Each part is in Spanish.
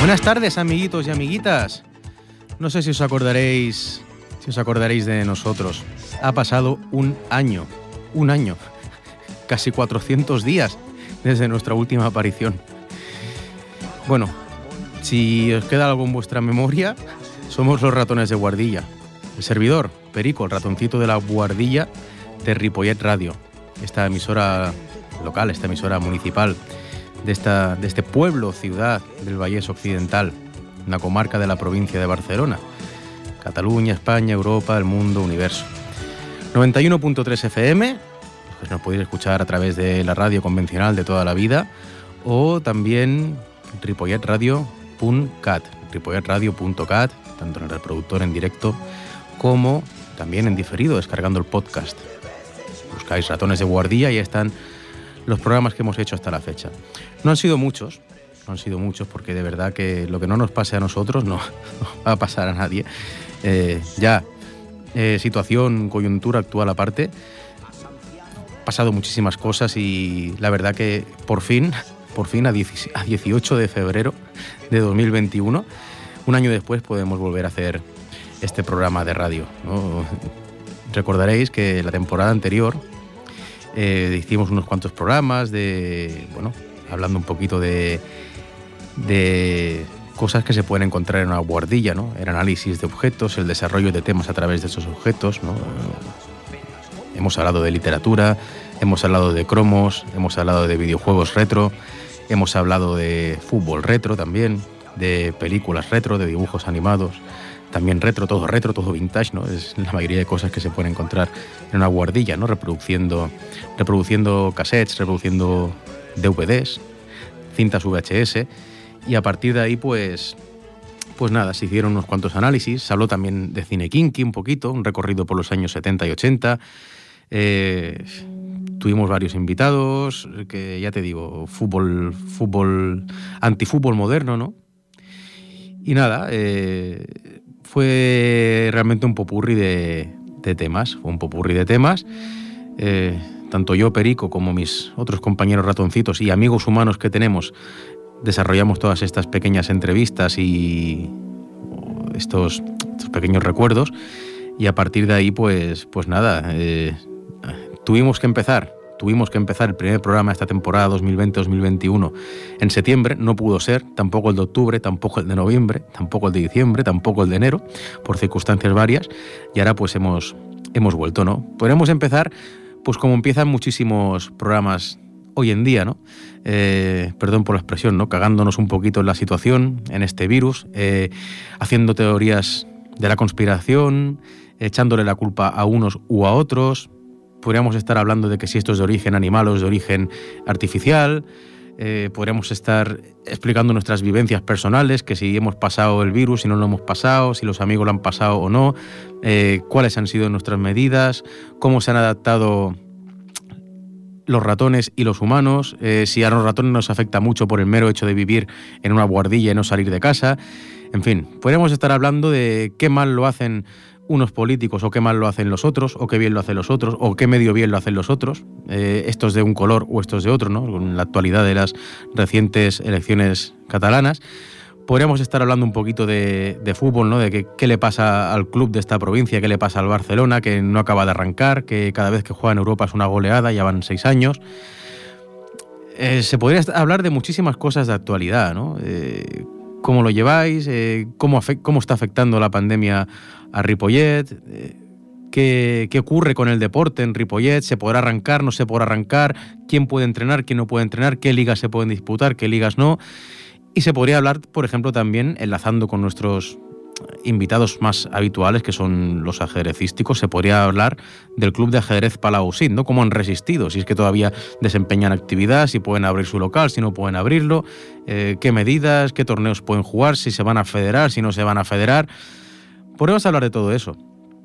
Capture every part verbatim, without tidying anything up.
Buenas tardes, amiguitos y amiguitas. No sé si os acordaréis, si os acordaréis de nosotros. Ha pasado un año, un año, casi cuatrocientos días desde nuestra última aparición. Bueno, si os queda algo en vuestra memoria, somos los ratones de Guardilla. El servidor, Perico, el ratoncito de la Guardilla de Ripollet Radio. Esta emisora local, esta emisora municipal de, esta, de este pueblo, ciudad del Vallés Occidental, una comarca de la provincia de Barcelona. Cataluña, España, Europa, el mundo, universo. noventa y uno punto tres F M, pues nos podéis escuchar a través de la radio convencional de toda la vida, o también ripollet radio punto cat, ripollet radio punto cat, tanto en el reproductor en directo como también en diferido, descargando el podcast. Buscáis Ratones de Guardilla y ahí están los programas que hemos hecho hasta la fecha. No han sido muchos, no han sido muchos porque de verdad que lo que no nos pase a nosotros no, no va a pasar a nadie. Eh, ya, eh, situación, coyuntura actual aparte, han pasado muchísimas cosas y la verdad que por fin, por fin a dieciocho de febrero de dos mil veintiuno, un año después podemos volver a hacer este programa de radio, ¿no? Recordaréis que la temporada anterior eh, hicimos unos cuantos programas de, bueno, hablando un poquito de, de cosas que se pueden encontrar en una guardilla, ¿no? El análisis de objetos, el desarrollo de temas a través de esos objetos, ¿no? Hemos hablado de literatura, hemos hablado de cromos, hemos hablado de videojuegos retro, hemos hablado de fútbol retro también, de películas retro, de dibujos animados, también retro, todo retro, todo vintage, ¿no? Es la mayoría de cosas que se pueden encontrar en una guardilla, ¿no? Reproduciendo, reproduciendo cassettes, reproduciendo D V Ds, cintas V H S, y a partir de ahí, pues, pues nada, se hicieron unos cuantos análisis. Se habló también de cine kinky un poquito, un recorrido por los años setenta y ochenta. Eh, tuvimos varios invitados, que ya te digo, fútbol, fútbol, antifútbol moderno, ¿no? Y nada, eh, fue realmente un popurrí de, de temas, fue un popurrí de temas. Eh, tanto yo, Perico, como mis otros compañeros ratoncitos y amigos humanos que tenemos, desarrollamos todas estas pequeñas entrevistas y estos, estos pequeños recuerdos. Y a partir de ahí, pues, pues nada, eh, tuvimos que empezar. Tuvimos que empezar el primer programa de esta temporada dos mil veinte dos mil veintiuno en septiembre. No pudo ser, tampoco el de octubre, tampoco el de noviembre, tampoco el de diciembre, tampoco el de enero, por circunstancias varias. Y ahora pues hemos, hemos vuelto, ¿no? Podríamos empezar pues como empiezan muchísimos programas hoy en día, ¿no? Eh, perdón por la expresión, ¿no? Cagándonos un poquito en la situación, en este virus, eh, haciendo teorías de la conspiración, echándole la culpa a unos u a otros. Podríamos estar hablando de que si esto es de origen animal o es de origen artificial. Eh, podríamos estar explicando nuestras vivencias personales, que si hemos pasado el virus, si no lo hemos pasado, si los amigos lo han pasado o no, eh, cuáles han sido nuestras medidas, cómo se han adaptado los ratones y los humanos, eh, si a los ratones nos afecta mucho por el mero hecho de vivir en una guardilla y no salir de casa. En fin, podríamos estar hablando de qué mal lo hacen unos políticos, o qué mal lo hacen los otros, o qué bien lo hacen los otros, o qué medio bien lo hacen los otros, eh, estos de un color o estos de otro, ¿no? Con la actualidad de las recientes elecciones catalanas. Podríamos estar hablando un poquito de, de fútbol, ¿no? De que, qué le pasa al club de esta provincia, qué le pasa al Barcelona, que no acaba de arrancar, que cada vez que juega en Europa es una goleada, ya van seis años. Eh, se podría hablar de muchísimas cosas de actualidad, ¿no? Eh, ¿Cómo lo lleváis? Eh, ¿cómo, afect- ¿Cómo está afectando la pandemia a Ripollet? Eh, ¿qué, ¿Qué ocurre con el deporte en Ripollet? ¿Se podrá arrancar? ¿No se podrá arrancar? ¿Quién puede entrenar? ¿Quién no puede entrenar? ¿Qué ligas se pueden disputar? ¿Qué ligas no? Y se podría hablar, por ejemplo, también, enlazando con nuestros invitados más habituales, que son los ajedrecísticos, se podría hablar del club de ajedrez Palau-Sit, ¿no? Cómo han resistido, si es que todavía desempeñan actividad, si pueden abrir su local, si no pueden abrirlo, eh, qué medidas, qué torneos pueden jugar, si se van a federar, si no se van a federar. Podemos hablar de todo eso.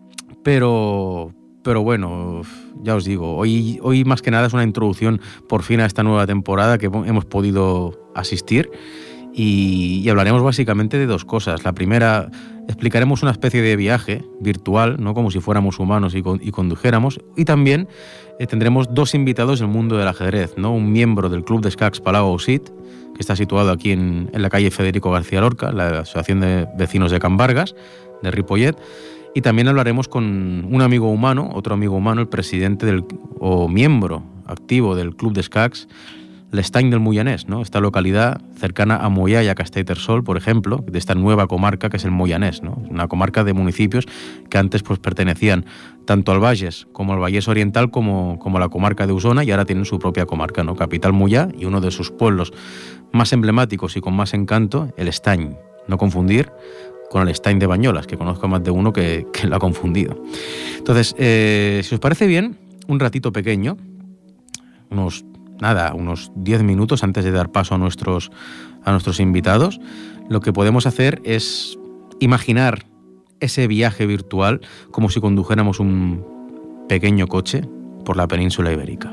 Pero, pero bueno, ya os digo, hoy, hoy más que nada es una introducción por fin a esta nueva temporada que hemos podido asistir. y, y hablaremos básicamente de dos cosas. La primera, explicaremos una especie de viaje virtual, ¿no? Como si fuéramos humanos y, con, y condujéramos, y también eh, tendremos dos invitados del mundo del ajedrez, ¿no? Un miembro del Club de Escacs Palau Ausit, que está situado aquí en, en la calle Federico García Lorca, la Asociación de Vecinos de Can Vargas, de Ripollet, y también hablaremos con un amigo humano, otro amigo humano, el presidente del, o miembro activo del Club de Escacs, l'Estany del Moianès, ¿no? Esta localidad cercana a Moià y a Castellterçol, por ejemplo, de esta nueva comarca que es el Moianès, ¿no? Una comarca de municipios que antes pues pertenecían tanto al Bages como al Vallés Oriental como, como a la comarca de Osona, y ahora tienen su propia comarca, ¿no? Capital Moià, y uno de sus pueblos más emblemáticos y con más encanto, el Estany. No confundir con el Estany de Bañolas, que conozco más de uno que, que lo ha confundido. Entonces, eh, si os parece bien, un ratito pequeño, unos nada, unos diez minutos antes de dar paso a nuestros, a nuestros invitados, lo que podemos hacer es imaginar ese viaje virtual como si condujéramos un pequeño coche por la península ibérica.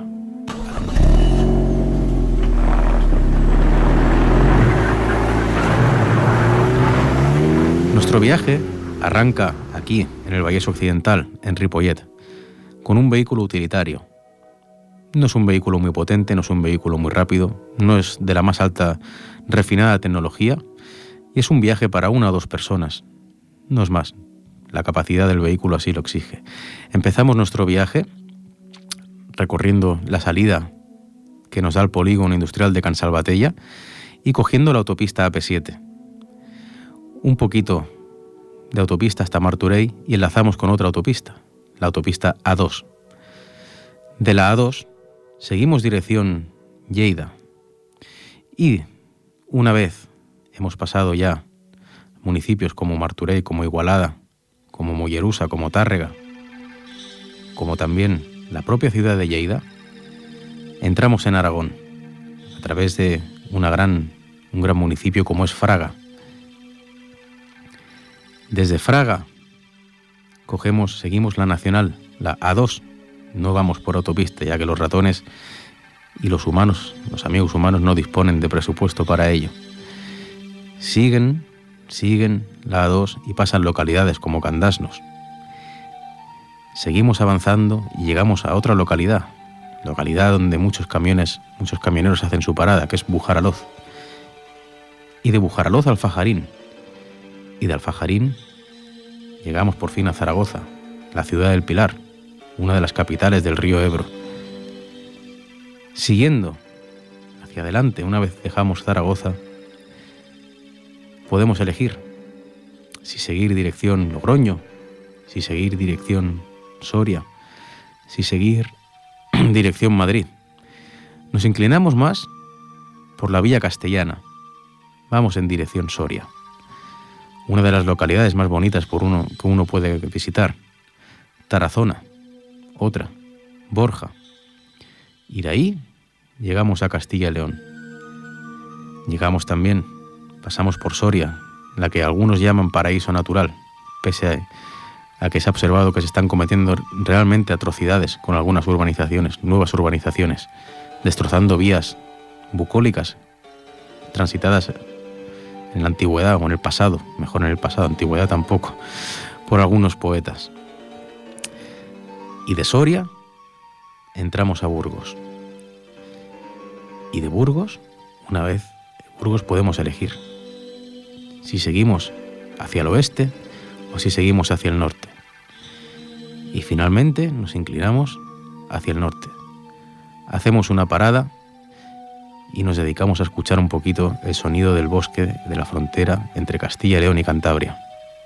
Nuestro viaje arranca aquí, en el Vallés Occidental, en Ripollet, con un vehículo utilitario. No es un vehículo muy potente, no es un vehículo muy rápido, no es de la más alta refinada tecnología, y es un viaje para una o dos personas, no es más. La capacidad del vehículo así lo exige. Empezamos nuestro viaje recorriendo la salida que nos da el polígono industrial de Can Salvatella y cogiendo la autopista A P siete. Un poquito de autopista hasta Martorell y enlazamos con otra autopista, la autopista A dos. De la A dos seguimos dirección Lleida y una vez hemos pasado ya municipios como Martorell, como Igualada, como Mollerusa, como Tàrrega, como también la propia ciudad de Lleida, entramos en Aragón a través de una gran, un gran municipio como es Fraga. Desde Fraga cogemos, seguimos la nacional, la A dos. No vamos por autopista, ya que los ratones y los humanos, los amigos humanos, no disponen de presupuesto para ello. Siguen, siguen la A dos y pasan localidades como Candasnos. Seguimos avanzando y llegamos a otra localidad, localidad donde muchos camiones, muchos camioneros hacen su parada, que es Bujaraloz. Y de Bujaraloz a Alfajarín. Y de Alfajarín llegamos por fin a Zaragoza, la ciudad del Pilar, una de las capitales del río Ebro. Siguiendo hacia adelante, una vez dejamos Zaragoza, podemos elegir si seguir dirección Logroño, si seguir dirección Soria, si seguir dirección Madrid. Nos inclinamos más por la vía castellana. Vamos en dirección Soria, una de las localidades más bonitas por uno, que uno puede visitar. Tarazona, otra, Borja. Y de ahí llegamos a Castilla y León. Llegamos también, pasamos por Soria, la que algunos llaman paraíso natural, pese a, a que se ha observado que se están cometiendo realmente atrocidades con algunas urbanizaciones, nuevas urbanizaciones, destrozando vías bucólicas transitadas en la antigüedad o en el pasado, mejor en el pasado, antigüedad tampoco, por algunos poetas. Y de Soria entramos a Burgos. Y de Burgos, una vez en Burgos podemos elegir si seguimos hacia el oeste o si seguimos hacia el norte. Y finalmente nos inclinamos hacia el norte. Hacemos una parada y nos dedicamos a escuchar un poquito el sonido del bosque de la frontera entre Castilla y León y Cantabria.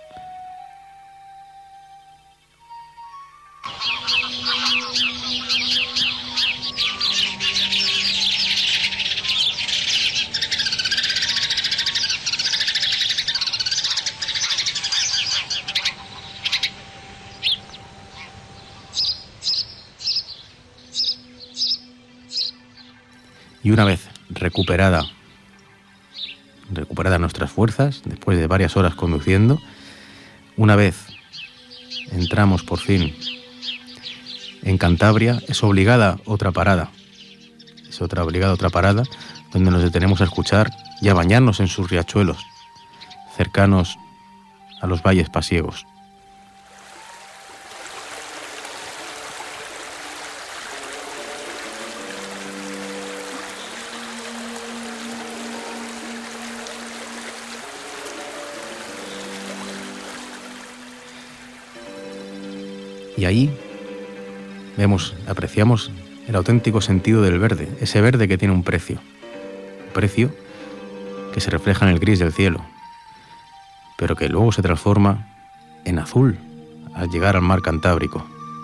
Y una vez recuperada, recuperadas nuestras fuerzas, después de varias horas conduciendo, una vez entramos por fin en Cantabria, es obligada otra parada, es otra obligada otra parada, donde nos detenemos a escuchar y a bañarnos en sus riachuelos, cercanos a los valles pasiegos. Y ahí vemos, apreciamos el auténtico sentido del verde, ese verde que tiene un precio, un precio que se refleja en el gris del cielo, pero que luego se transforma en azul al llegar al mar Cantábrico.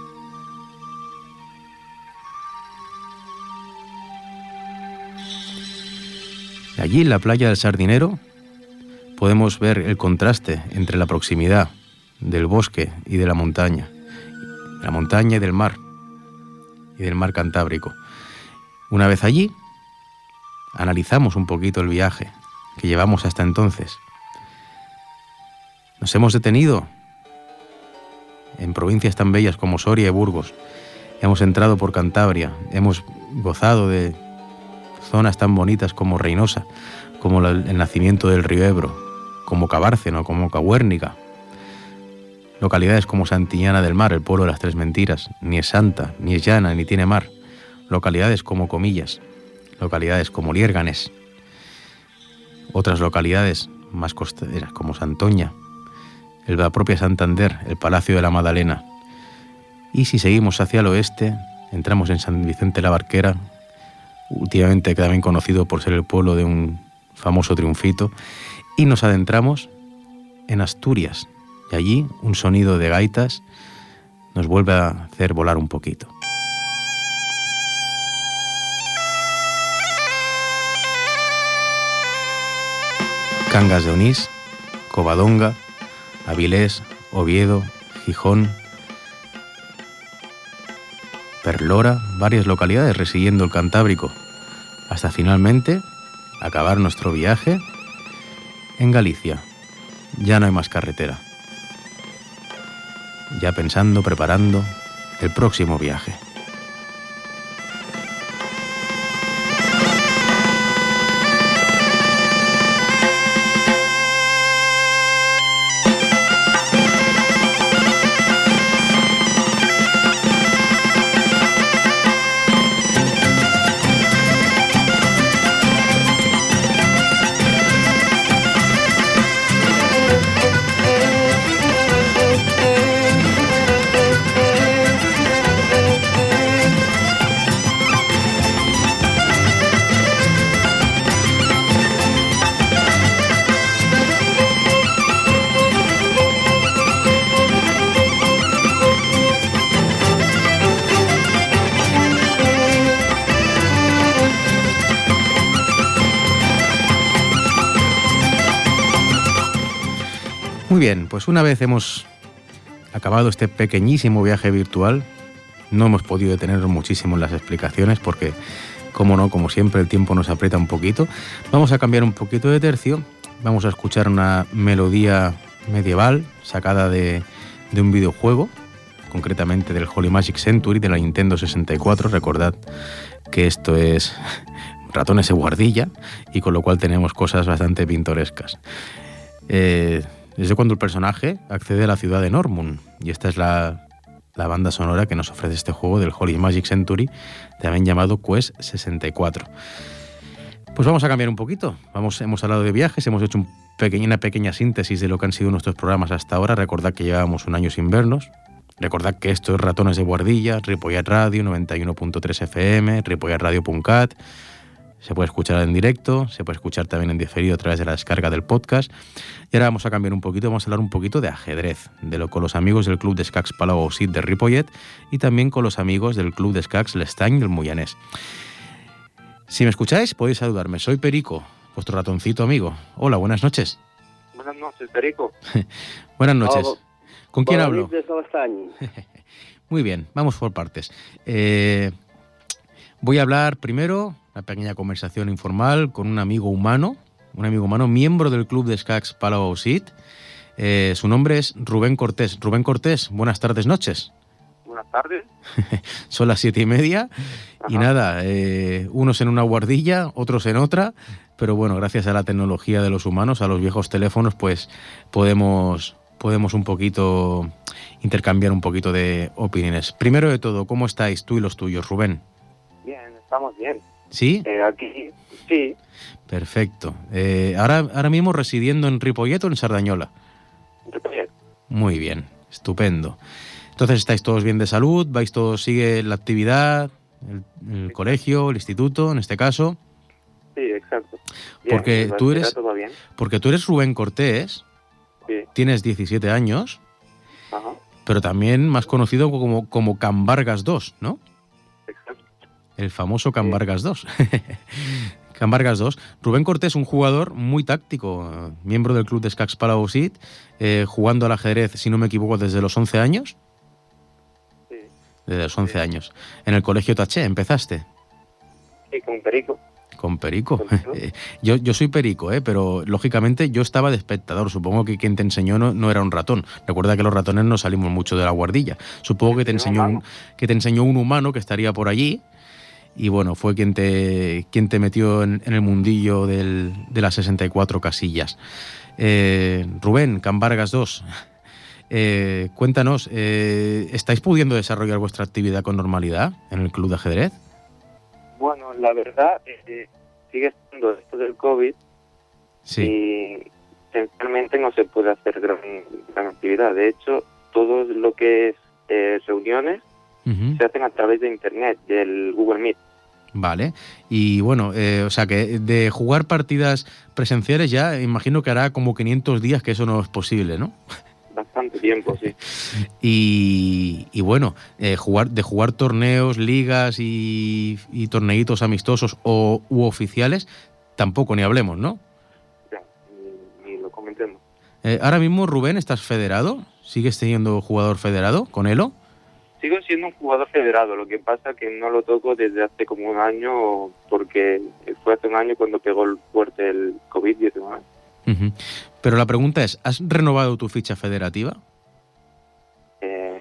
Allí en la playa del Sardinero podemos ver el contraste entre la proximidad del bosque y de la montaña, de la montaña y del mar, y del mar Cantábrico. Una vez allí, analizamos un poquito el viaje que llevamos hasta entonces. Nos hemos detenido en provincias tan bellas como Soria y Burgos. Hemos entrado por Cantabria, hemos gozado de zonas tan bonitas como Reynosa, como la, el nacimiento del río Ebro, como Cabárceno, como Cahuérnica. Localidades como Santillana del Mar, el pueblo de las Tres Mentiras, ni es santa, ni es llana, ni tiene mar. Localidades como Comillas, localidades como Liérganes, otras localidades más costeras como Santoña, la propia Santander, el Palacio de la Madalena. Y si seguimos hacia el oeste, entramos en San Vicente la Barquera, últimamente también conocido por ser el pueblo de un famoso triunfito, y nos adentramos en Asturias. Y allí un sonido de gaitas nos vuelve a hacer volar un poquito. Cangas de Onís, Covadonga, Avilés, Oviedo, Gijón, Perlora, varias localidades resiguiendo el Cantábrico, hasta finalmente acabar nuestro viaje en Galicia. Ya no hay más carretera. Ya pensando, preparando el próximo viaje. Muy bien, pues una vez hemos acabado este pequeñísimo viaje virtual, no hemos podido detenernos muchísimo en las explicaciones porque, como no, como siempre, el tiempo nos aprieta un poquito. Vamos a cambiar un poquito de tercio, vamos a escuchar una melodía medieval sacada de, de un videojuego, concretamente del Holy Magic Century de la Nintendo sesenta y cuatro. Recordad que esto es ratones de guardilla y con lo cual tenemos cosas bastante pintorescas. Eh... Desde cuando el personaje accede a la ciudad de Normun, y esta es la, la banda sonora que nos ofrece este juego del Holy Magic Century, también llamado Quest sesenta y cuatro. Pues vamos a cambiar un poquito. Vamos, hemos hablado de viajes, hemos hecho un pequeño, una pequeña síntesis de lo que han sido nuestros programas hasta ahora. Recordad que llevábamos un año sin vernos. Recordad que esto es Ratones de Guardilla, Ripollet Radio, noventa y uno punto tres F M, ripollet radio punto cat. Se puede escuchar en directo, se puede escuchar también en diferido a través de la descarga del podcast. Y ahora vamos a cambiar un poquito, vamos a hablar un poquito de ajedrez, de lo con los amigos del Club de Escacs Palau Ausit de Ripollet y también con los amigos del Club de Escacs L'Estany del Moianès. Si me escucháis, podéis saludarme. Soy Perico, vuestro ratoncito amigo. Hola, buenas noches. Buenas noches, Perico. Buenas noches. Oh, ¿Con quién hablo? De Muy bien, vamos por partes. Eh, voy a hablar primero, una pequeña conversación informal con un amigo humano, un amigo humano, miembro del Club de Escacs Palau Ausit. Eh, su nombre es Rubén Cortés. Rubén Cortés, buenas tardes, noches. buenas tardes. Son las siete y media. Ajá. Y nada, eh, unos en una guardilla, otros en otra, pero bueno, gracias a la tecnología de los humanos, a los viejos teléfonos, pues podemos, podemos un poquito intercambiar un poquito de opiniones. Primero de todo, ¿cómo estáis tú y los tuyos, Rubén? Bien, estamos bien. ¿Sí? Eh, aquí, sí, Perfecto. Eh, ahora, ahora mismo residiendo en Ripollet o en Sardañola. Ripollet. Muy bien, estupendo. Entonces, ¿estáis todos bien de salud? ¿Vais todos, sigue la actividad, el, el colegio, el instituto, en este caso? Sí, exacto. Bien, Porque ¿la tú espera eres, todo bien? porque tú eres Rubén Cortés, Sí, tienes diecisiete años, ajá, pero también más conocido como, como Can Vargas dos, ¿no? exacto. El famoso Can Vargas dos. Can Vargas dos. Rubén Cortés, un jugador muy táctico, eh, miembro del club de Escacs Palausit, eh, jugando al ajedrez, si no me equivoco, desde los once años. Sí, Desde los once Sí. años. En el colegio Taché, ¿empezaste? sí, con Perico. Con Perico. ¿Contigo? Eh, yo, yo soy Perico, ¿eh? Pero lógicamente yo estaba de espectador. Supongo que quien te enseñó no, no era un ratón. Recuerda que los ratones no salimos mucho de la guardilla. Supongo que te Un enseñó un, humano. que te enseñó un humano que estaría por allí. Y bueno, fue quien te, quien te metió en, en el mundillo del, de las sesenta y cuatro casillas. Eh, Rubén, Can Vargas dos, eh, cuéntanos, eh, ¿estáis pudiendo desarrollar vuestra actividad con normalidad en el club de ajedrez? Bueno, la verdad es que sigue estando esto del COVID Sí. y esencialmente no se puede hacer gran, gran actividad. De hecho, todo lo que es eh, reuniones Ujú. se hacen a través de Internet, del Google Meet. Vale. Y bueno, eh, o sea que de jugar partidas presenciales ya imagino que hará como quinientos días que eso no es posible, ¿no? Bastante tiempo, sí. Y, y bueno, eh, jugar de jugar torneos, ligas y, y torneitos amistosos o u oficiales, tampoco ni hablemos, ¿no? Ya, ni, ni lo comentemos. Eh, ahora mismo, Rubén, ¿estás federado? ¿Sigues teniendo jugador federado con Elo? Sigo siendo un jugador federado, lo que pasa que no lo toco desde hace como un año, porque fue hace un año cuando pegó el fuerte el COVID diecinueve. Uh-huh. Pero la pregunta es, ¿has renovado tu ficha federativa? Eh,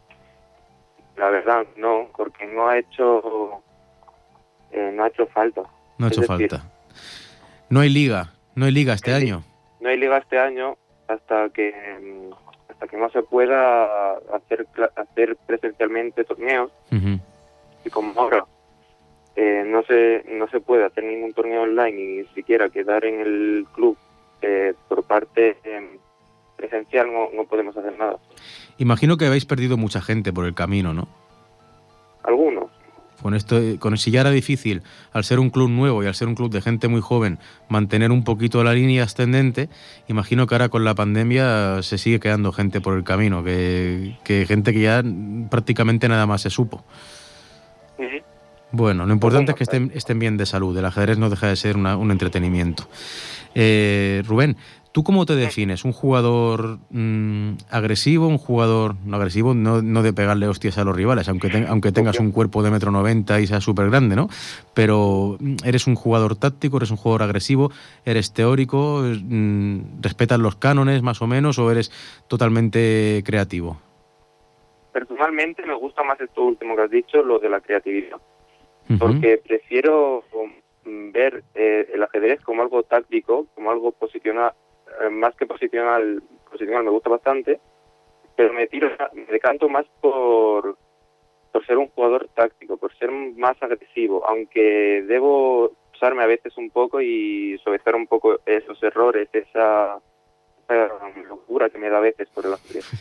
la verdad, no, porque no ha hecho eh, no ha hecho falta. No ha Es hecho decir, falta. No hay liga, no hay liga este no hay- año. No hay liga este año hasta que mm, hasta que no se pueda hacer cla- hacer presencialmente torneos, Uh-huh. y como ahora eh, no se no se puede hacer ningún torneo online y ni siquiera quedar en el club eh, por parte eh, presencial, no, no podemos hacer nada. Imagino que habéis perdido mucha gente por el camino, ¿no? Algunos. Con esto, con si ya era difícil, al ser un club nuevo y al ser un club de gente muy joven, mantener un poquito la línea ascendente, imagino que ahora con la pandemia se sigue quedando gente por el camino, que, que gente que ya prácticamente nada más se supo. Ujú. Bueno, lo importante Bueno, es que estén, estén bien de salud. El ajedrez no deja de ser una- un entretenimiento. Eh, Rubén, ¿tú cómo te defines? ¿Un jugador mm, agresivo? ¿Un jugador no agresivo? No, no de pegarle hostias a los rivales, aunque, te- aunque tengas Obvio. un cuerpo de metro noventa y seas súper grande, ¿no? Pero mm, ¿eres un jugador táctico? ¿Eres un jugador agresivo? ¿Eres teórico? Mm, ¿Respetas los cánones más o menos? ¿O eres totalmente creativo? Personalmente me gusta más esto último que has dicho, lo de la creatividad. Ujú. Porque prefiero um, ver eh, el ajedrez como algo táctico, como algo posicional, eh, más que posicional, posicional me gusta bastante, pero me tiro, me decanto más por, por ser un jugador táctico, por ser más agresivo, aunque debo usarme a veces un poco y suavizar un poco esos errores, esa, esa locura que me da a veces por el ajedrez.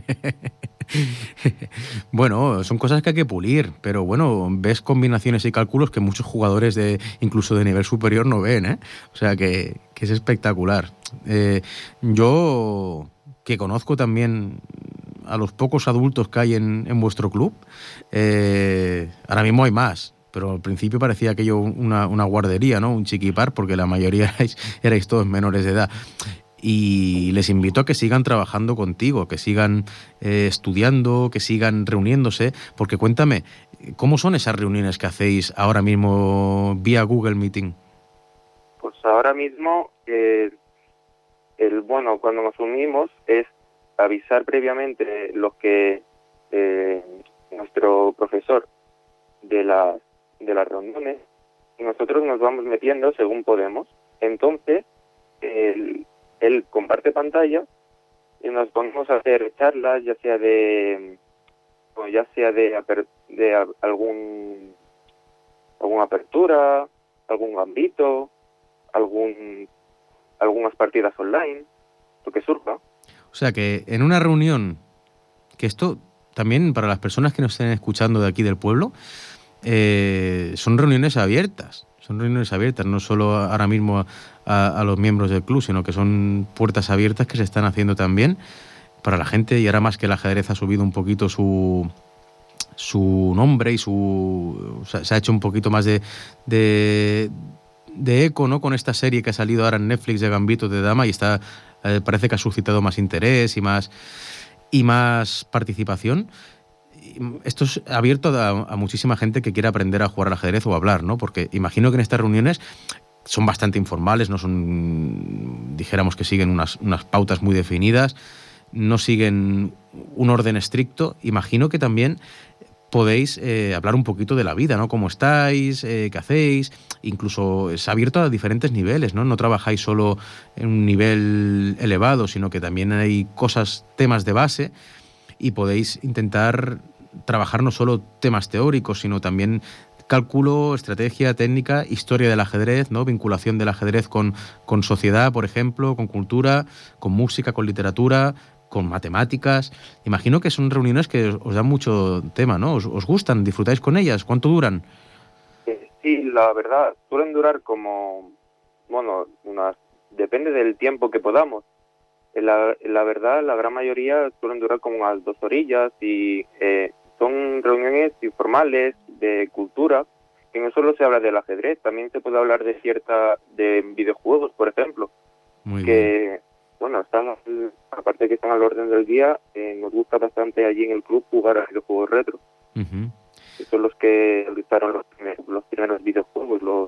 Bueno, son cosas que hay que pulir, pero bueno, ves combinaciones y cálculos que muchos jugadores de incluso de nivel superior no ven, ¿eh? O sea que, que es espectacular. Eh, yo, que conozco también a los pocos adultos que hay en, en vuestro club, eh, ahora mismo hay más, pero al principio parecía aquello una, una guardería, ¿no? Un chiquipar, porque la mayoría erais, erais todos menores de edad. Y les invito a que sigan trabajando contigo, que sigan eh, estudiando, que sigan reuniéndose, porque cuéntame, ¿cómo son esas reuniones que hacéis ahora mismo vía Google Meeting? Pues ahora mismo, eh, el bueno, cuando nos unimos es avisar previamente los que eh, nuestro profesor de las de las reuniones y nosotros nos vamos metiendo según podemos. Entonces, él, él comparte pantalla y nos ponemos a hacer charlas, ya sea de o ya sea de, aper, de a, algún alguna apertura, algún gambito, algún algunas partidas online, lo que surja. O sea que en una reunión, que esto también para las personas que nos estén escuchando de aquí del pueblo, eh, son reuniones abiertas, son reuniones abiertas, no solo ahora mismo a, a, a los miembros del club, sino que son puertas abiertas que se están haciendo también para la gente, y ahora más que el ajedrez ha subido un poquito su, su nombre y su o sea, se ha hecho un poquito más de, de, de eco, ¿no? Con esta serie que ha salido ahora en Netflix de Gambito de Dama, y está eh, parece que ha suscitado más interés y más, y más participación. Esto es abierto a, a muchísima gente que quiera aprender a jugar al ajedrez o a hablar, ¿no? Porque imagino que en estas reuniones son bastante informales, no son, dijéramos que siguen unas, unas pautas muy definidas, no siguen un orden estricto. Imagino que también podéis eh, hablar un poquito de la vida, ¿no? ¿Cómo estáis? Eh, ¿Qué hacéis? Incluso es abierto a diferentes niveles, ¿no? No trabajáis solo en un nivel elevado, sino que también hay cosas, temas de base, y podéis intentar trabajar no solo temas teóricos, sino también cálculo, estrategia, técnica, historia del ajedrez, ¿no? Vinculación del ajedrez con, con sociedad, por ejemplo, con cultura, con música, con literatura, con matemáticas. Imagino que son reuniones que os, os dan mucho tema, ¿no? ¿Os, os gustan? ¿Disfrutáis con ellas? ¿Cuánto duran? Sí, la verdad, suelen durar como, bueno, unas, depende del tiempo que podamos. La, la verdad, la gran mayoría suelen durar como unas dos orillas y eh, son reuniones informales de cultura, que no solo se habla del ajedrez, también se puede hablar de cierta, de videojuegos, por ejemplo. Muy que, bien. Bueno, están, aparte de que están al orden del día, eh, nos gusta bastante allí en el club jugar a videojuegos retro. Uh-huh. Que son los que realizaron los primeros, los primeros videojuegos, los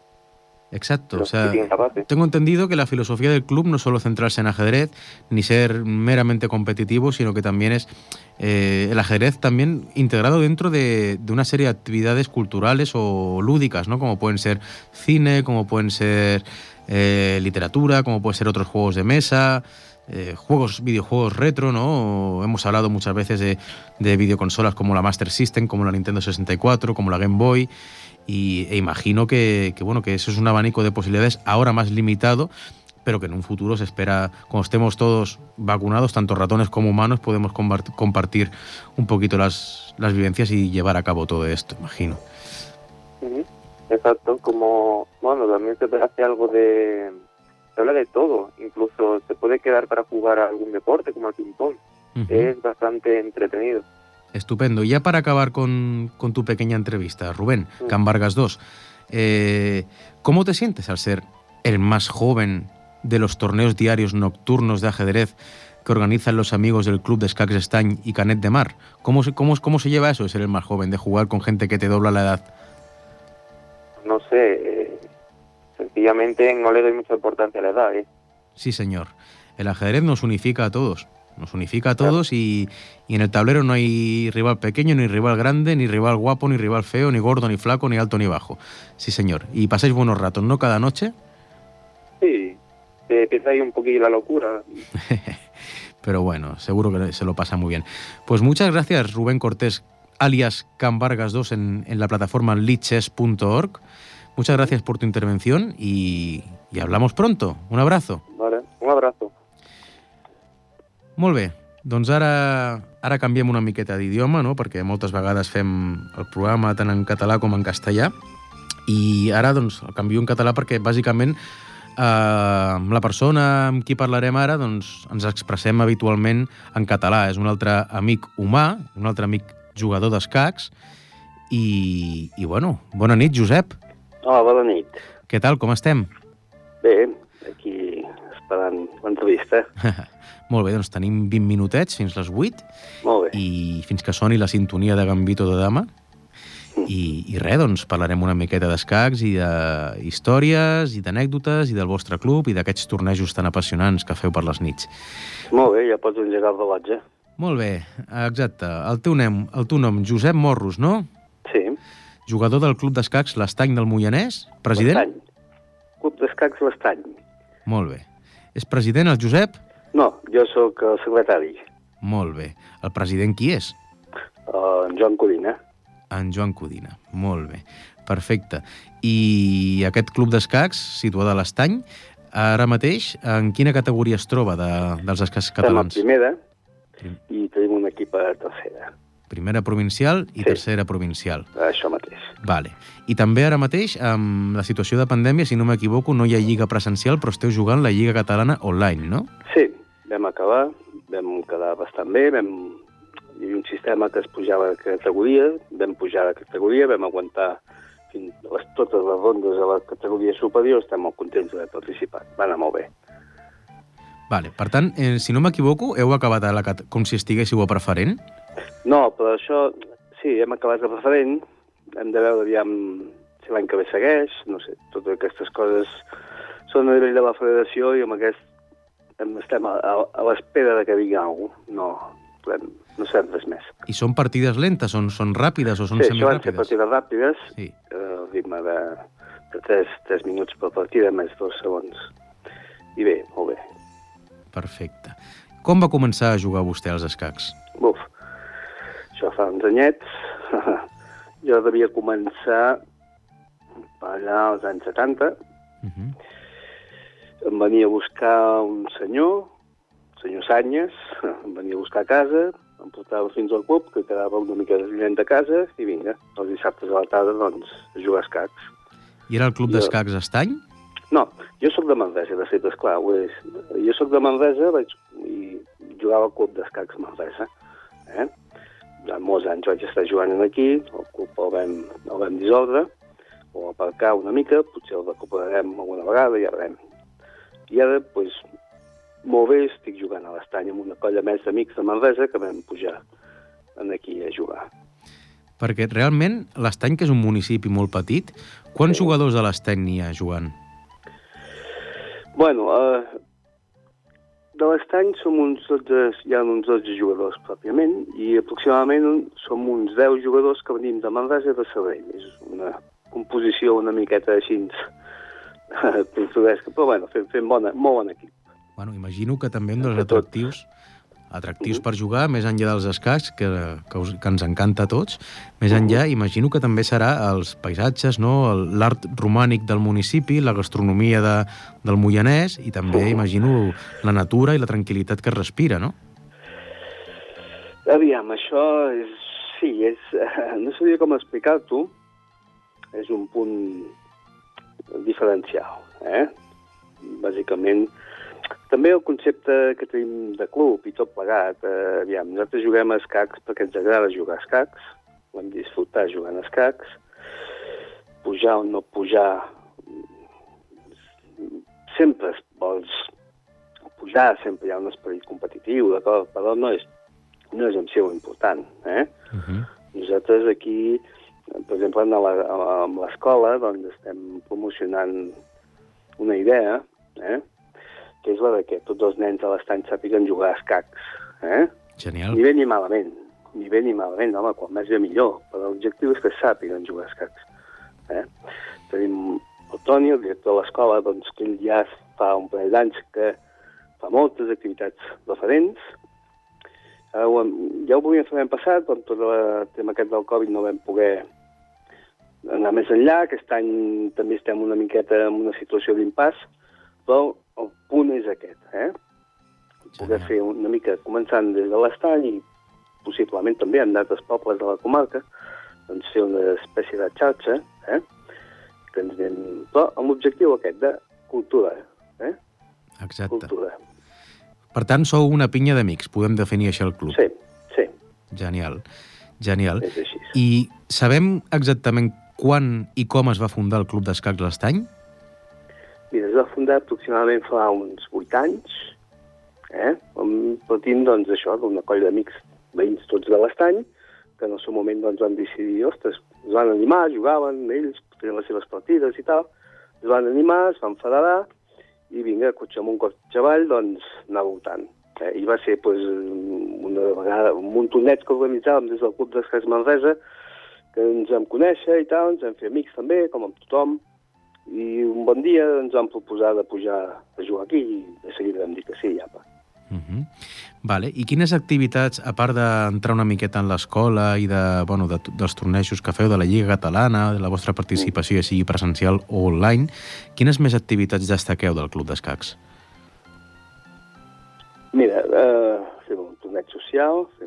Exacto, o sea, tengo entendido que la filosofía del club no solo centrarse en ajedrez, ni ser meramente competitivo, sino que también es eh, el ajedrez también integrado dentro de, de una serie de actividades culturales o lúdicas, ¿no? Como pueden ser cine, como pueden ser eh, literatura, como pueden ser otros juegos de mesa, eh, juegos, videojuegos retro, ¿no? Hemos hablado muchas veces de, de videoconsolas como la Master System, como la Nintendo sesenta y cuatro, como la Game Boy. Y, e imagino que, que, bueno, que eso es un abanico de posibilidades ahora más limitado, pero que en un futuro se espera, cuando estemos todos vacunados, tanto ratones como humanos, podemos compartir un poquito las, las vivencias y llevar a cabo todo esto, imagino. Exacto, como, bueno, también se hace algo de, se habla de todo, incluso se puede quedar para jugar a algún deporte como el ping-pong, uh-huh. Es bastante entretenido. Estupendo. Y ya para acabar con, con tu pequeña entrevista, Rubén, sí. Can Vargas dos, eh, ¿cómo te sientes al ser el más joven de los torneos diarios nocturnos de ajedrez que organizan los amigos del Club d'Escacs Estany y Canet de Mar? ¿Cómo se, cómo, ¿Cómo se lleva eso de ser el más joven, de jugar con gente que te dobla la edad? No sé, eh, sencillamente no le doy mucha importancia a la edad. ¿eh? Sí, señor. El ajedrez nos unifica a todos. Nos unifica a todos y, y en el tablero no hay rival pequeño, ni rival grande, ni rival guapo, ni rival feo, ni gordo, ni flaco, ni alto, ni bajo. Sí, señor. ¿Y pasáis buenos ratos, no, cada noche? Sí, se empieza ahí un poquillo la locura. Pero bueno, seguro que se lo pasa muy bien. Pues muchas gracias, Rubén Cortés, alias Can Vargas dos, en, en la plataforma lichess punto org. Muchas gracias por tu intervención y, y hablamos pronto. Un abrazo. Vale, un abrazo. Molt bé, doncs ara, ara canviem una miqueta d'idioma, no? Perquè moltes vegades fem el programa tant en català com en castellà, i ara doncs, el canvio en català perquè bàsicament eh, amb la persona amb qui parlarem ara doncs, ens expressem habitualment en català. És un altre amic humà, un altre amic jugador d'escacs, i, i bueno, bona nit, Josep. Hola, bona nit. Què tal, com estem? Bé, aquí esperant l'entrevista. Molt bé, doncs tenim vint minutets fins les vuit. Molt bé. I fins que soni la sintonia de Gambito de Dama. Mm. I, I res, doncs parlarem una miqueta d'escacs i d'històries i d'anècdotes i del vostre club i d'aquests tornejos tan apassionants que feu per les nits. Molt bé, ja pots engegar el rellotge. Molt bé, exacte. El teu nom, el teu nom Josep Morros, no? Sí. Jugador del Club d'Escacs L'Estany del Moianès? President? L'Estany. Club d'Escacs L'Estany. Molt bé. És president el Josep? No, jo sóc el secretari. Molt bé. El president qui és? Uh, en Joan Codina. En Joan Codina. Molt bé. Perfecte. I aquest club d'escacs, situat a l'Estany, ara mateix, en quina categoria es troba de, dels escacs catalans? Estem a primera i tenim un equip a tercera. Primera provincial i Sí. tercera provincial. Això mateix. Vale. I també ara mateix, amb la situació de pandèmia, si no m'equivoco, no hi ha lliga presencial, però esteu jugant la Lliga Catalana online, no? Sí, vam acabar, vam quedar bastant bé, vam... hi havia un sistema que es pujava de categoria, vam pujar de categoria, vam aguantar fins les, totes les rondes a la categoria superior, estem molt contents d'haver participat, va anar molt bé. Vale. Per tant, eh, si no m'equivoco, heu acabat a la cat- com si estiguéssiu a preferent? No, però això, sí, hem acabat de preferent, hem de veure, aviam, si l'any que ve segueix, no sé, totes aquestes coses són a nivell de la federació i amb aquest hem, estem a, a, a l'espera de que vingui alguna cosa, no, podem, no sabem res més. I són partides lentes? Són, són ràpides o són Sí, això van ser semiràpides? partides ràpides, Sí. eh, al ritme de, de tres minuts per partida, més dos segons. I bé, molt bé. Perfecte. Com va començar a jugar vostè als escacs? Buf, això fa uns anyets. Jo devia començar allà als anys setanta. Uh -huh. Em venia a buscar un senyor, el senyor Sanyes, em venia a buscar a casa, em portava fins al club, que quedava una mica lluny de casa, i vinga, els dissabtes a la tarda, doncs, a jugar a escacs. I era el club Jo- d'escacs Estany? No, jo sóc de Manresa, de fet, esclar, ho és. Jo sóc de Manresa vaig, i jugava al club d'escacs Manresa. Eh? Durant molts anys vaig estar jugant aquí, el club el vam, el vam dissoldre, o aparcar una mica, potser el recuperarem alguna vegada, ja veurem. I ara, doncs, molt bé, estic jugant a l'Estany amb una colla més d'amics de Manresa que vam pujar aquí a jugar. Perquè realment l'Estany, que és un municipi molt petit, quants Sí. jugadors de l'Estany n'hi ha jugant? Bueno, eh, de l'Estany som uns dotze, hi ha uns dotze jugadors pròpiament, i aproximadament som uns deu jugadors que venim de Manresa i de Sabadell. És una composició una miqueta així portuguesca, però bueno, fem, fem bona, molt bon equip. Bueno, imagino que també un dels Entre tot. atractius atractius Mhm. per jugar, més enllà dels escacs, que, que, us, que ens encanta a tots, més enllà, imagino que també serà els paisatges, no? El- l'art romànic del municipi, la gastronomia de, del Moianès, i també, imagino, la natura i la tranquil·litat que es respira, no? Aviam, això és... Sí, és... No sabia com explicar-t'ho. És un punt diferencial, eh? Bàsicament, també el concepte que tenim de club i tot plegat, eh, aviam, nosaltres juguem a escacs perquè ens agrada jugar a escacs, vam disfrutar jugant a escacs, pujar o no pujar, sempre vols pujar, sempre hi ha un esperit competitiu, d'acord, però no és, no és en si important, eh? Uh -huh. Nosaltres aquí, per exemple, a la- a- amb l'escola, doncs estem promocionant una idea, eh? Que és la de que tots els nens a l'Estany sàpiguen jugar a escacs, eh? Genial. Ni bé ni malament, ni bé ni malament, home, quan més bé millor, però l'objectiu és que sàpiguen jugar a escacs, eh? Tenim el Toni, el director de l'escola, doncs que ell ja fa un parell d'anys que fa moltes activitats referents. Uh, ho, hem- ja ho volíem fer l'any passat, però amb tot el tema aquest del Covid no vam poder anar més enllà. Aquest any també estem una miqueta en una situació d'impàs, però el punt és aquest, eh? Poder Genial. fer una mica, començant des de l'Estany i possiblement també en d'altres pobles de la comarca, doncs fer una espècie de xarxa, eh? Que ens anem... Però amb l'objectiu aquest de cultura, eh? Exacte. Cultura. Per tant, sou una pinya d'amics, podem definir així el club. Sí, sí, Genial. Genial. és així. I sabem exactament quan i com es va fundar el Club d'Escacs L'Estany? Mira, es va fundar aproximadament fa uns vuit anys, eh? Partint, doncs, això, d'una colla d'amics veïns tots de l'Estany, que en el seu moment doncs, van decidir, ostres, es van animar, jugaven, ells tenien les seves partides i tal, es van animar, es van federar, i vinga, cotxe amunt, cotxe avall, doncs, anar voltant, Eh? I va ser pues, una vegada un torneig que organitzàvem des del Club d'Escacs Manresa, que ens vam conèixer i tal, ens vam fer amics també, com amb tothom, i un bon dia ens vam proposar de pujar a jugar aquí i de seguida vam dir que sí, ja va. Uh -huh. Vale. I quines activitats, a part d'entrar una miqueta en l'escola i de, bueno, de, dels tornejos que feu de la Lliga Catalana, de la vostra participació, ja sigui presencial o online, quines més activitats destaqueu del Club d'Escacs? Mira, eh, fem un torneig social, fem...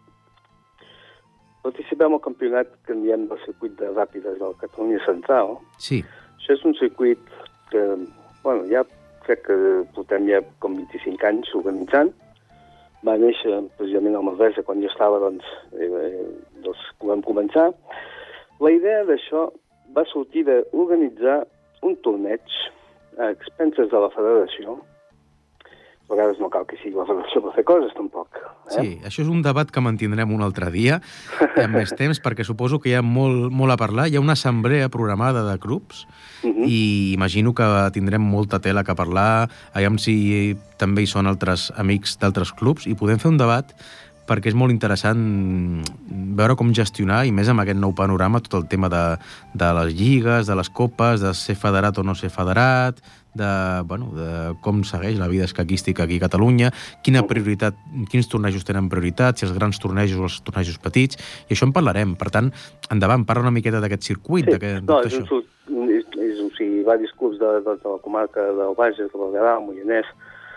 participem al campionat que en diem del circuit de ràpides del Catalunya Central. Sí. Això és un circuit que, bueno, ja crec que portem ja com vint-i-cinc anys organitzant. Va néixer precisament al Manresa quan jo estava, doncs, eh, doncs vam començar. La idea d'això va sortir d'organitzar un torneig a expenses de la federació. A vegades no cal que sigui la federació per fer coses, tampoc. Eh? Sí, això és un debat que mantindrem un altre dia, amb més temps, perquè suposo que hi ha molt, molt a parlar. Hi ha una assemblea programada de clubs uh -huh. i imagino que tindrem molta tela que parlar, aviam si també hi són altres amics d'altres clubs, i podem fer un debat perquè és molt interessant veure com gestionar, i més amb aquest nou panorama, tot el tema de, de les lligues, de les copes, de ser federat o no ser federat, de, bueno, de com segueix la vida escaquística aquí a Catalunya, quina prioritat, quins tornejos tenen prioritat, si els grans tornejos o els tornejos petits, i això en parlarem. Per tant, endavant, parla una miqueta d'aquest circuit, sí, de no, tot és això. Un, és, és, o sigui, diversos clubs de, de, de la comarca del Bages, de Berguedà, el Moianès.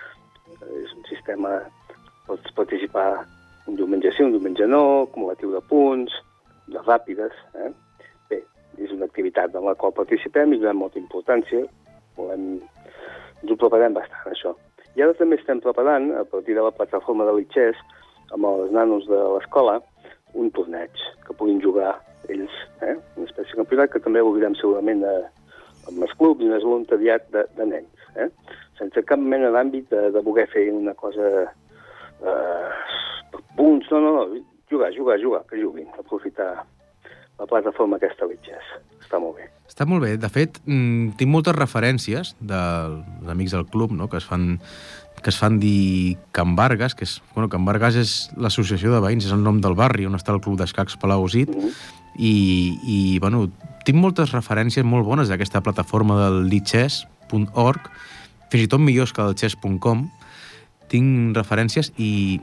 És un sistema, pots participar un diumenge sí, un diumenge no, acumulatiu de punts, de ràpides. Eh? Bé, és una activitat en la qual participem i donem molta importància. Volem, ens ho preparem bastant, això. I ara també estem preparant, a partir de la plataforma de l'I X E S, amb els nanos de l'escola, un torneig que puguin jugar ells, eh? Una espècie de campionat que també obrirem segurament a, amb els clubs i un voluntariat de, de nens, eh? Sense cap mena d'àmbit de, de voler fer una cosa eh, per punts, no, no, no, jugar, jugar, jugar, que juguin, aprofitar la plataforma aquesta de l'I X E S. Està molt bé. Està molt bé. De fet, tinc moltes referències dels amics del club, no?, que es fan que es fan dir Can Vargas, que és, bueno, Can Vargas és l'associació de veïns, és el nom del barri on està el Club d'Escacs Palausit, mm -hmm. i, i, bueno, tinc moltes referències molt bones d'aquesta plataforma del lichess punt org, fins i tot millors que del chess punt com. Tinc referències i,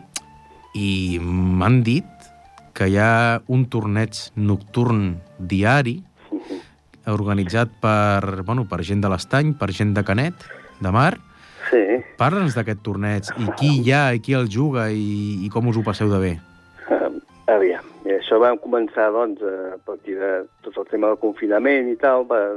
i m'han dit que hi ha un torneig nocturn diari organitzat per, bueno, per gent de l'Estany, per gent de Canet, de Mar. Sí. Parla'ns d'aquest torneig, i qui hi ha, i qui el juga, i, i com us ho passeu de bé. Uh, aviam, i això vam començar, doncs, a partir de tot el tema del confinament i tal, va...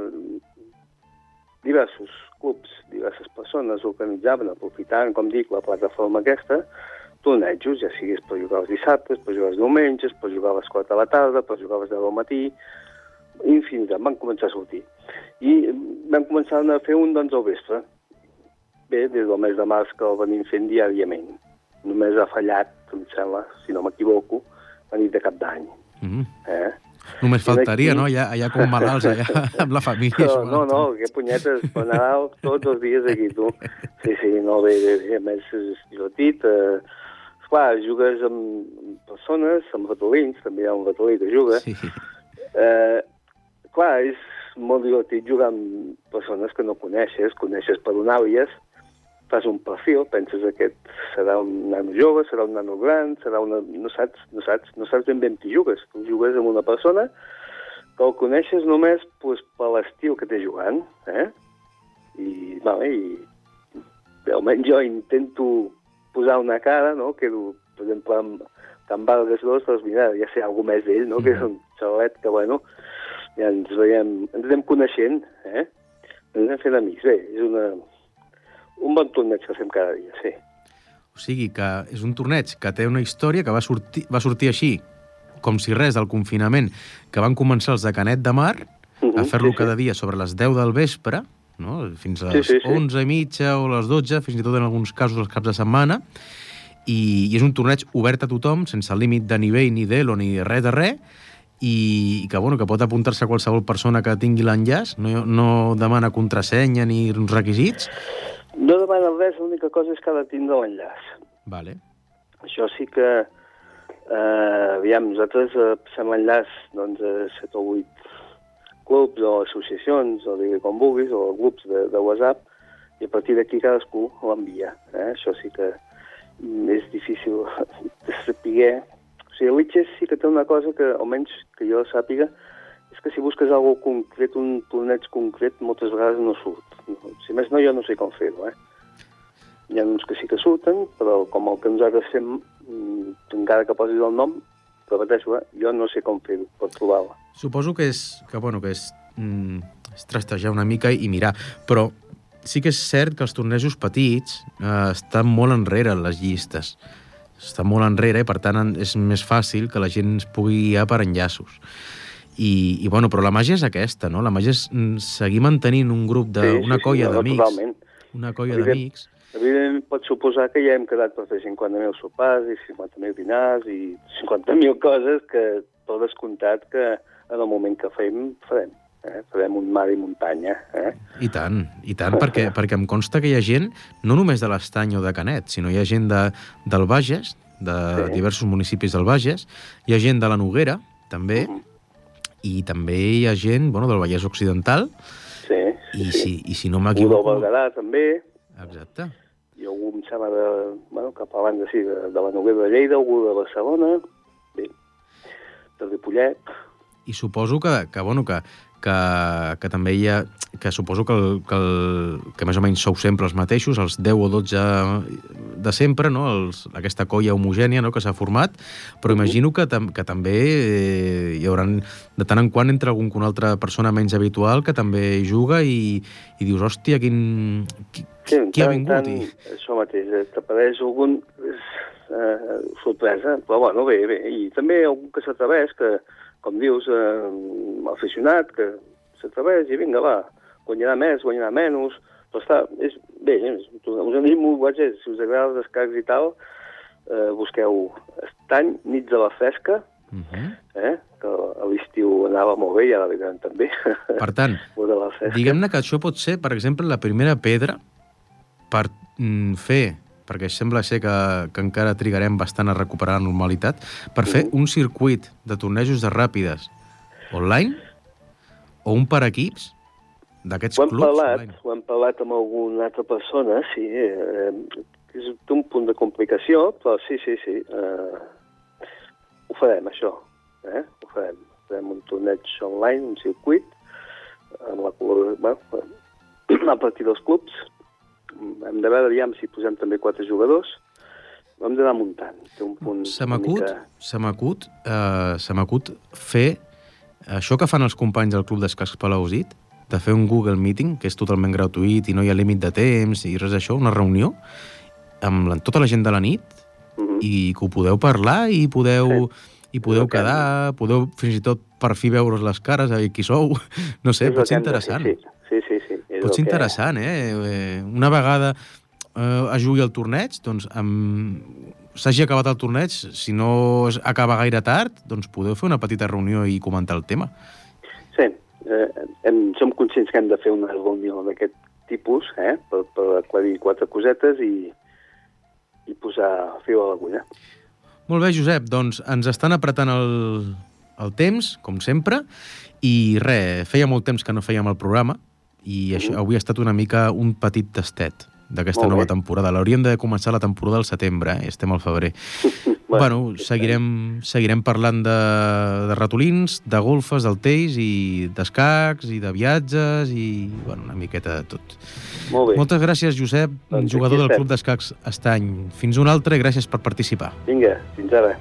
diversos clubs, diverses persones organitzaven, aprofitant, com dic, la plataforma aquesta, tornejos, ja siguis per jugar els dissabtes, per jugar els diumenges, per jugar a les quatre de la tarda, per jugar a les deu del matí, infinitat, van començar a sortir. I vam començar a fer un, doncs, al vespre. Bé, des del mes de març que el venim fent diàriament. Només ha fallat, em sembla, si no m'equivoco, la nit de cap d'any. Mm-hmm. eh? Només faltaria, aquí... no? Allà, allà com malalts, allà amb la família. No, no, no, que punyetes, per Nadal, tots els dies aquí, tu. Sí, sí, no, bé, bé, bé. A més, és divertit. Eh, esclar, jugues amb persones, amb ratolins, també hi ha un ratolí que juga. Sí. Eh, clar, és molt divertit jugar amb persones que no coneixes, coneixes per un àlies, fas un perfil, penses que aquest serà un nano jove, serà un nano gran, serà una... No saps, no saps, no saps ben bé amb qui jugues. Tu jugues amb una persona que el coneixes només pues, per l'estil que té jugant, eh? I, vale, i almenys jo intento posar una cara, no?, que, per exemple, amb Can Vargas dos, doncs mira, ja sé alguna més d'ell, no?, mm. que és un xalet que, bueno, ja ens veiem, ens anem coneixent, eh? Ens anem fent amics. Bé, és una... un bon torneig que fem cada dia, sí. O sigui que és un torneig que té una història que va sortir, va sortir així, com si res, del confinament, que van començar els de Canet de Mar uh-huh, a fer-lo sí, cada sí. dia sobre les deu del vespre, no? Fins a les sí, sí, sí. onze i mitja o les dotze, fins i tot en alguns casos els caps de setmana, i, i és un torneig obert a tothom, sense límit de nivell, ni d'elo, ni res de res, i que, bueno, que pot apuntar-se a qualsevol persona que tingui l'enllaç, no, no demana contrasenya ni uns requisits. No demana res, l'única cosa és que ha de tindre l'enllaç. Vale. Això sí que, eh, aviam, nosaltres eh, passem l'enllaç doncs, a set o vuit clubs o associacions, o digui com vulguis, o grups de, de WhatsApp, i a partir d'aquí cadascú l'envia. Eh? Això sí que és difícil de saber. O sigui, Witches sí que té una cosa que, almenys que jo sàpiga, és que si busques alguna concret, un torneig concret, moltes vegades no surt. Si més no, jo no sé com fer-ho, eh? Hi ha uns que sí que surten, però com el que nosaltres fem, encara que posis el nom, repeteixo, eh? Jo no sé com fer-ho, per trobar-la. Suposo que és, que, bueno, que és, mm, és trastejar una mica i mirar, però sí que és cert que els tornejos petits eh, estan molt enrere en les llistes. Estan molt enrere i, per tant, és més fàcil que la gent es pugui guiar per enllaços. I, i bueno, però la màgia és aquesta, no? La màgia és seguir mantenint un grup de, sí, una sí, colla sí, d'amics. Una colla d'amics. Evidentment, pot suposar que ja hem quedat per fer cinquanta mil sopars i cinquanta mil dinars i cinquanta mil coses que tot descomptat que en el moment que fem, farem. Eh? Farem un mar i muntanya. Eh? I tant, i tant, perquè, perquè em consta que hi ha gent, no només de l'Estany o de Canet, sinó hi ha gent de, del Bages, de sí. diversos municipis del Bages, hi ha gent de la Noguera, també, uh -huh. i també hi ha gent, bueno, del Vallès Occidental, sí, sí, i, sí. si, i si no m'equivoco... Algú del Berguedà, també. Exacte. I algú, em sembla, de, bueno, cap abans de, sí, de, de la Noguera de Lleida, algú de Barcelona, bé, de Ripollet. I suposo que, que bueno, que, que, que també hi ha... que suposo que, el, que, el, que més o menys sou sempre els mateixos, els deu o dotze de sempre, no? Els, aquesta colla homogènia, no? Que s'ha format, però imagino que, tam que també eh, hi haurà de tant en quant entre algun una altra persona menys habitual que també juga i, i dius, hòstia, quin... qui, sí, qui ha tant, vingut? Tant, I... Això mateix, t'apareix algun... Eh, sorpresa, però bueno, bé, bé. I també algú que s'atreveix, que, com dius, eh, aficionat, que s'atreveix i vinga, va, guanyarà més, guanyarà menys, però està, és bé, us animo, si us agrada els escacs i tal, eh, busqueu Estany, nits de la fresca, uh -huh. eh, que a l'estiu anava molt bé i ara l'hivern també. Per tant, diguem-ne que això pot ser, per exemple, la primera pedra per mm, fer, perquè sembla ser que, que encara trigarem bastant a recuperar la normalitat, per fer uh -huh. un circuit de tornejos de ràpides online o un per equips d'aquests clubs? Parlat, ho hem parlat amb alguna altra persona, sí. Eh, és un punt de complicació, però sí, sí, sí. Eh, ho farem, això. Eh? Ho farem. Farem un torneig online, un circuit, amb la, bueno, a partir dels clubs. Hem de veure, aviam, si posem també quatre jugadors. Ho hem d'anar muntant. Té un punt... Se m'acut mica... eh, fer això que fan els companys del Club d'Escacs Palausit, de fer un Google Meeting, que és totalment gratuït i no hi ha límit de temps i res d'això, una reunió amb la, tota la gent de la nit uh -huh. i que ho podeu parlar i podeu, sí. i podeu quedar, podeu fins i tot per fi veure's les cares, a veure qui sou. No sé, pot ser interessant. Sí, sí, sí. sí. Pot ser interessant, eh? Una vegada eh, es jugui el torneig, doncs amb... s'hagi acabat el torneig, si no acaba gaire tard, doncs podeu fer una petita reunió i comentar el tema. Sí, eh, hem, som conscients que hem de fer una reunió d'aquest tipus, eh, per, per aclarir quatre cosetes i, i posar fil a l'agulla. Molt bé, Josep, doncs ens estan apretant el, el temps, com sempre, i res, feia molt temps que no fèiem el programa, i això, avui ha estat una mica un petit tastet d'aquesta nova temporada. L'hauríem de començar la temporada al setembre, eh? Estem al febrer. bueno, bueno seguirem, seguirem parlant de, de ratolins, de golfes, del teis, i d'escacs, i de viatges, i bueno, una miqueta de tot. Molt bé. Moltes gràcies, Josep, doncs jugador del Club d'Escacs Estany. Fins una altra i gràcies per participar. Vinga, fins ara.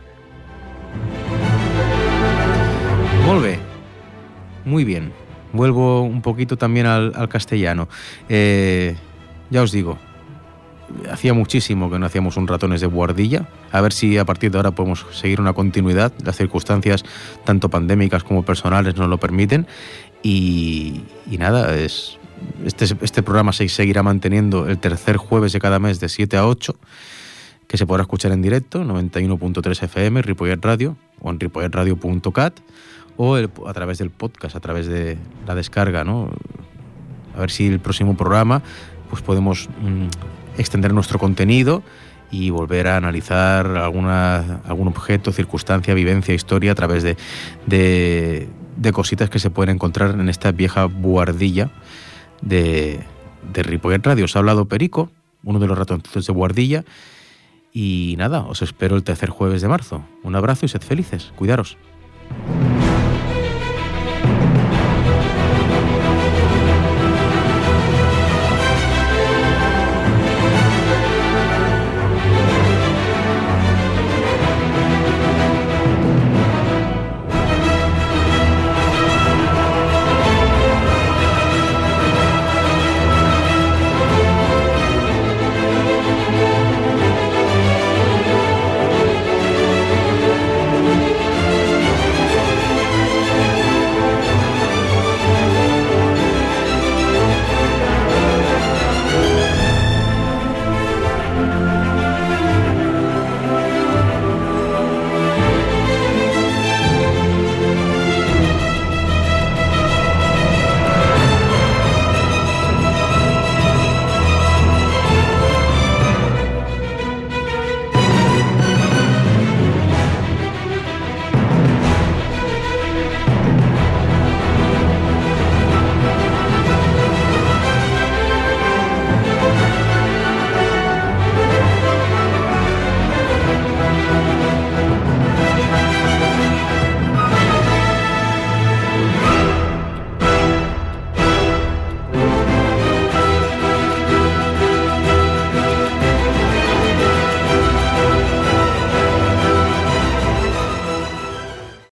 Molt bé. Muy bien. Vuelvo un poquito también al, al castellano. Eh... Ya os digo, hacía muchísimo que no hacíamos un Ratones de Buhardilla. A ver si a partir de ahora podemos seguir una continuidad. Las circunstancias, tanto pandémicas como personales, nos lo permiten. Y, y nada, es, este, este programa se seguirá manteniendo el tercer jueves de cada mes de siete a ocho, que se podrá escuchar en directo, noventa y uno punto tres F M, Ripollet Radio, o en ripollet radio punto cat, o el, a través del podcast, a través de la descarga, ¿no? A ver si el próximo programa pues podemos mmm, extender nuestro contenido y volver a analizar alguna, algún objeto, circunstancia, vivencia, historia a través de, de, de cositas que se pueden encontrar en esta vieja buhardilla de, de Ripollet Radio. Os ha hablado Perico, uno de los ratoncitos de Buhardilla, y nada, os espero el tercer jueves de marzo. Un abrazo y sed felices. Cuidaros.